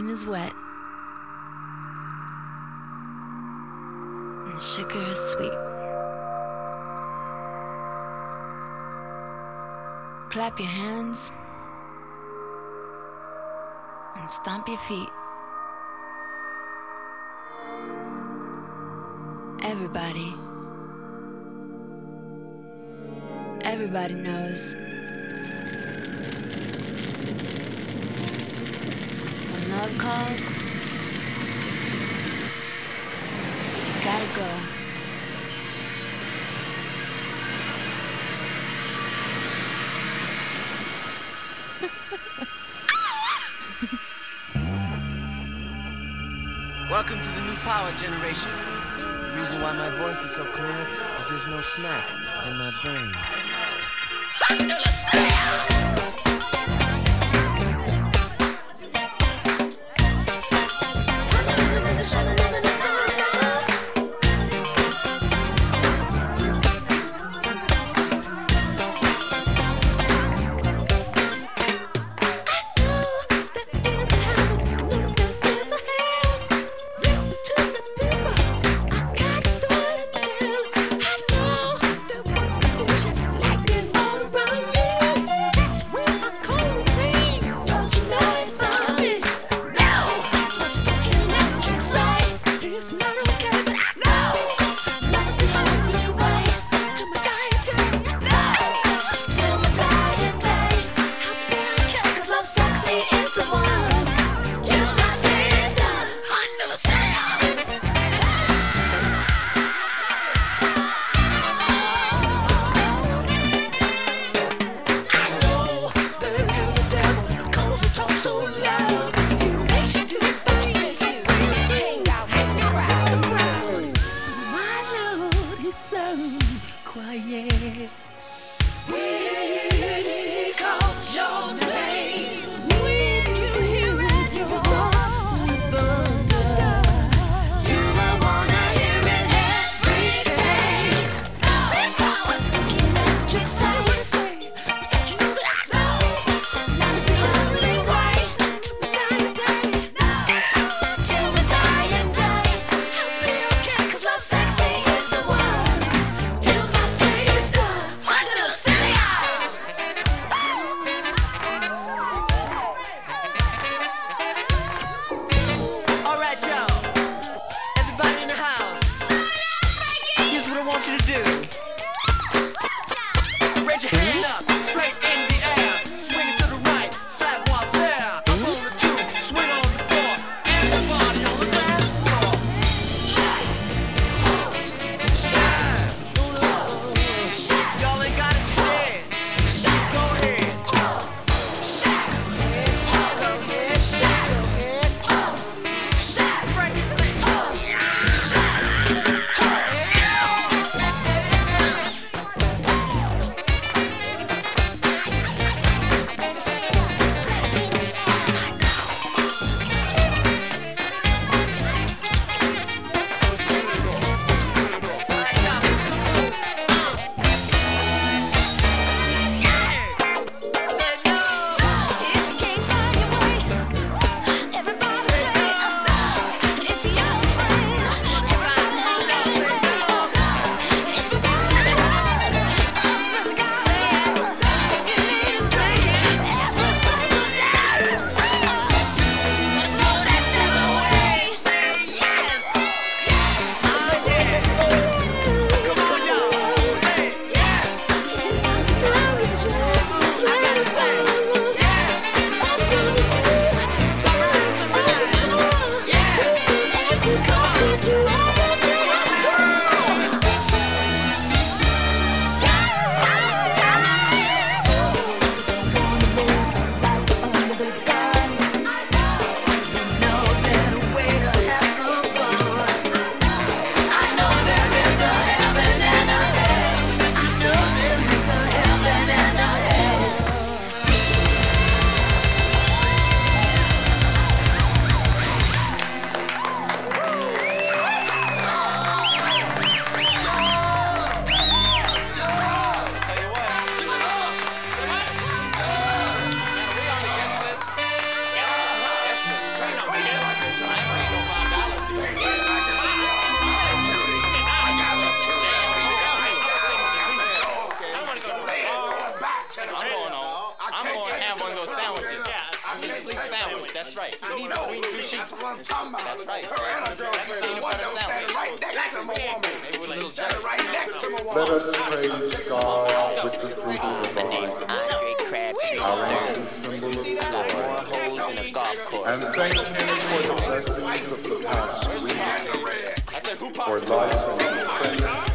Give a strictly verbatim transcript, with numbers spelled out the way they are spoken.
skin is wet, and the sugar is sweet. Clap your hands and stomp your feet. Everybody, everybody knows when love calls, you gotta go. Welcome to the new power generation. The reason why my voice is so clear is there's no smack in my brain. sandwich. That's right. You need No, between two sheets. that's what I'm talking about. That's right. Her and her girlfriend, the one that was standing right next to my woman. Maybe with a little Standing right next to my Let woman. us praise God with the fruit of the My name's vine, Andre Crabtree our the ancient symbol of third. More joy, holes in a golf and course. thank Him for the blessings of the past week, I said, who for popped? life and strength